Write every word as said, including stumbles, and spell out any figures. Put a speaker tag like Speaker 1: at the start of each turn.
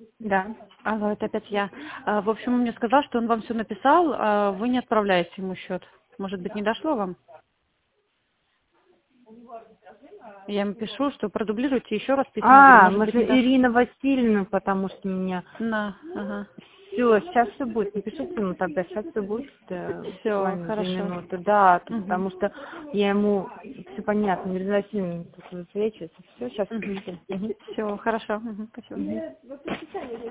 Speaker 1: Да.
Speaker 2: Алло, это опять я. А, В общем, он мне сказал, что он вам все написал, а вы не отправляете ему счет. Может быть, не дошло вам? Я ему пишу, что продублируйте еще раз письмо, говорю,
Speaker 1: А,
Speaker 2: может быть,
Speaker 1: можно
Speaker 2: не дошло.
Speaker 1: Ирина Васильевна, потому что меня...
Speaker 2: На, ага.
Speaker 1: Все, сейчас все будет. Напишите ему тогда, сейчас все будет, э,
Speaker 2: Все,
Speaker 1: буквально две
Speaker 2: хорошо.
Speaker 1: минуты. Да,
Speaker 2: Угу.
Speaker 1: потому что я ему все понятно, Ирина Васильевна тут встречается. Все, сейчас
Speaker 2: Угу.
Speaker 1: пишу. Мгм.
Speaker 2: Все, хорошо. Угу. Спасибо.
Speaker 1: Мгм.